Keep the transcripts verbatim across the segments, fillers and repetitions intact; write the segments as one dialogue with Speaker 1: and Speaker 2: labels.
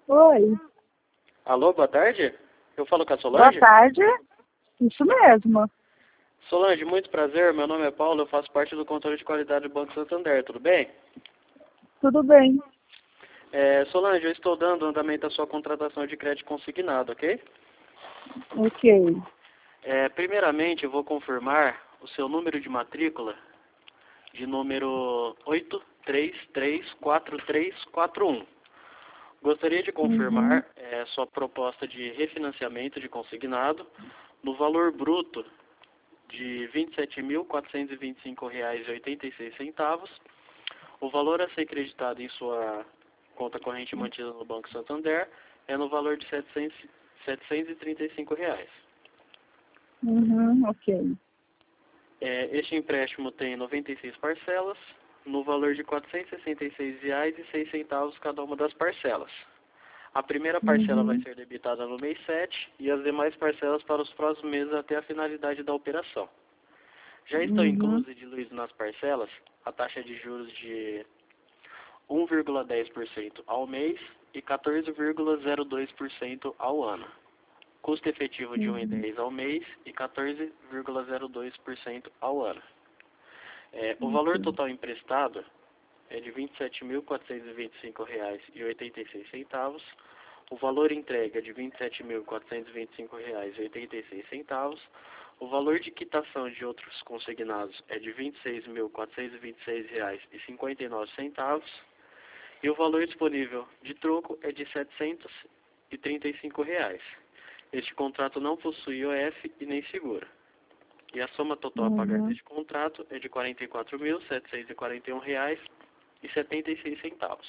Speaker 1: Oi,
Speaker 2: Alô, boa tarde. Eu falo com a
Speaker 1: boa
Speaker 2: Solange?
Speaker 1: tarde. Isso mesmo.
Speaker 2: Solange, muito prazer. Meu nome é Paulo. Eu faço parte do controle de qualidade do Banco Santander. Tudo bem?
Speaker 1: Tudo bem.
Speaker 2: É, Solange, eu estou dando andamento à sua contratação de crédito consignado, ok?
Speaker 1: Ok.
Speaker 2: É, primeiramente, eu vou confirmar o seu número de matrícula de número oito três três quatro três quatro um. Gostaria de
Speaker 1: Uhum.
Speaker 2: confirmar é, sua proposta de refinanciamento de consignado no valor bruto de vinte e sete mil quatrocentos e vinte e cinco reais e oitenta e seis centavos. O valor a ser creditado em sua conta corrente mantida no Banco Santander é no valor de setecentos, setecentos e trinta e cinco reais.
Speaker 1: Uhum, ok.
Speaker 2: É, este empréstimo tem noventa e seis parcelas, no valor de quatrocentos e sessenta e seis reais e seis centavos cada uma das parcelas. A primeira parcela vai
Speaker 1: Uhum.
Speaker 2: ser debitada no mês sete e as demais parcelas para os próximos meses até a finalidade da operação. Já estão
Speaker 1: Uhum.
Speaker 2: inclusos e diluídos nas parcelas a taxa de juros de um vírgula dez por cento ao mês e quatorze vírgula zero dois por cento ao ano. Custo efetivo de um vírgula dez por cento ao mês e quatorze vírgula zero dois por cento ao ano. É, o valor
Speaker 1: Ok.
Speaker 2: total emprestado é de vinte e sete mil quatrocentos e vinte e cinco reais e oitenta e seis centavos. O valor entregue é de vinte e sete mil quatrocentos e vinte e cinco reais e oitenta e seis centavos. O valor de quitação de outros consignados é de vinte e seis mil quatrocentos e vinte e seis reais e cinquenta e nove centavos. E o valor disponível de troco é de setecentos e trinta e cinco reais. Este contrato não possui I O F e nem seguro. E a soma total a pagar
Speaker 1: Uhum.
Speaker 2: deste contrato é de quarenta e quatro mil setecentos e quarenta e um reais e setenta e seis centavos.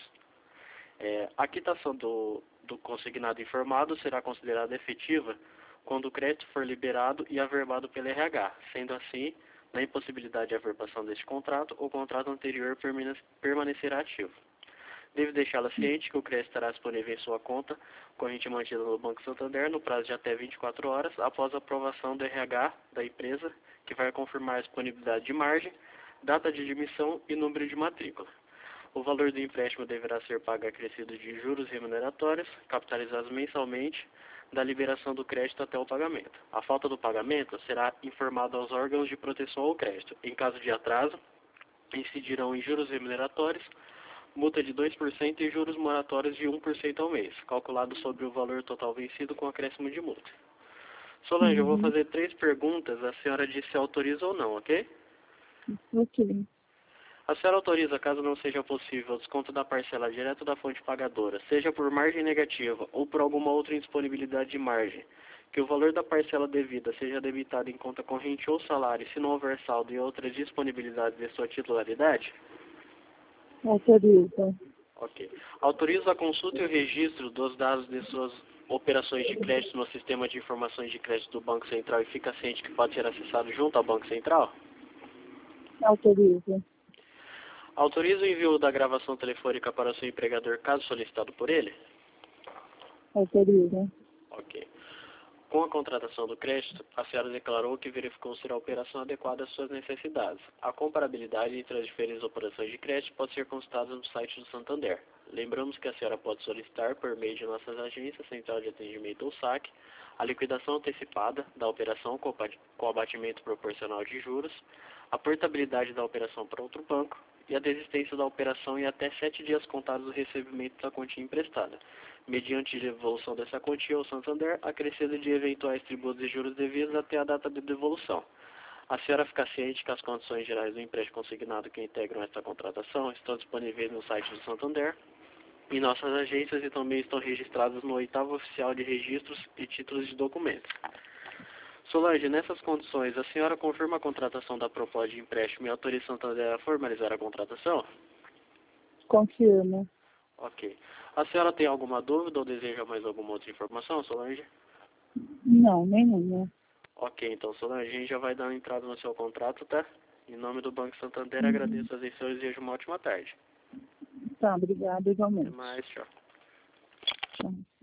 Speaker 2: É, a quitação do, do consignado informado será considerada efetiva quando o crédito for liberado e averbado pelo R H. Sendo assim, na impossibilidade de averbação deste contrato, o contrato anterior permanecerá ativo. Devo deixá-la ciente que o crédito estará disponível em sua conta corrente mantida no Banco Santander no prazo de até vinte e quatro horas após a aprovação do R H da empresa, que vai confirmar a disponibilidade de margem, data de admissão e número de matrícula. O valor do empréstimo deverá ser pago acrescido de juros remuneratórios, capitalizados mensalmente, da liberação do crédito até o pagamento. A falta do pagamento será informada aos órgãos de proteção ao crédito. Em caso de atraso, incidirão em juros remuneratórios, multa de dois por cento e juros moratórios de um por cento ao mês, calculado sobre o valor total vencido com acréscimo de multa. Solange, eu vou
Speaker 1: Uhum.
Speaker 2: fazer três perguntas, a senhora diz se autoriza ou não, ok?
Speaker 1: Ok.
Speaker 2: A senhora autoriza, caso não seja possível, o desconto da parcela direto da fonte pagadora, seja por margem negativa ou por alguma outra indisponibilidade de margem, que o valor da parcela devida seja debitado em conta corrente ou salário, se não houver saldo e outras disponibilidades de sua titularidade?
Speaker 1: Autoriza.
Speaker 2: Ok. Autoriza a consulta e o registro dos dados de suas operações de crédito no sistema de informações de crédito do Banco Central e fica ciente que pode ser acessado junto ao Banco Central?
Speaker 1: Autoriza.
Speaker 2: Autoriza o envio da gravação telefônica para o seu empregador caso solicitado por ele?
Speaker 1: Autoriza.
Speaker 2: Ok. Com a contratação do crédito, a senhora declarou que verificou ser a operação adequada às suas necessidades. A comparabilidade entre as diferentes operações de crédito pode ser consultada no site do Santander. Lembramos que a senhora pode solicitar, por meio de nossas agências, Central de Atendimento ou saque, a liquidação antecipada da operação com abatimento proporcional de juros, a portabilidade da operação para outro banco e a desistência da operação em até sete dias contados do recebimento da quantia emprestada, mediante devolução dessa quantia ao Santander, acrescido de eventuais tributos e juros devidos até a data de devolução. A senhora fica ciente que as condições gerais do empréstimo consignado que integram esta contratação estão disponíveis no site do Santander, em nossas agências e também estão registradas no oitavo oficial de registros e títulos de documentos. Solange, nessas condições, a senhora confirma a contratação da proposta de empréstimo e autoriza o Santander a formalizar a contratação?
Speaker 1: Confirma.
Speaker 2: Ok. A senhora tem alguma dúvida ou deseja mais alguma outra informação, Solange?
Speaker 1: Não, nenhuma.
Speaker 2: Ok, então, Solange, a gente já vai dar entrada no seu contrato, tá? Em nome do Banco Santander,
Speaker 1: Uhum.
Speaker 2: agradeço a atenção e desejo uma ótima tarde.
Speaker 1: Tá, obrigada
Speaker 2: Até
Speaker 1: igualmente.
Speaker 2: mais, tchau.
Speaker 1: Tchau.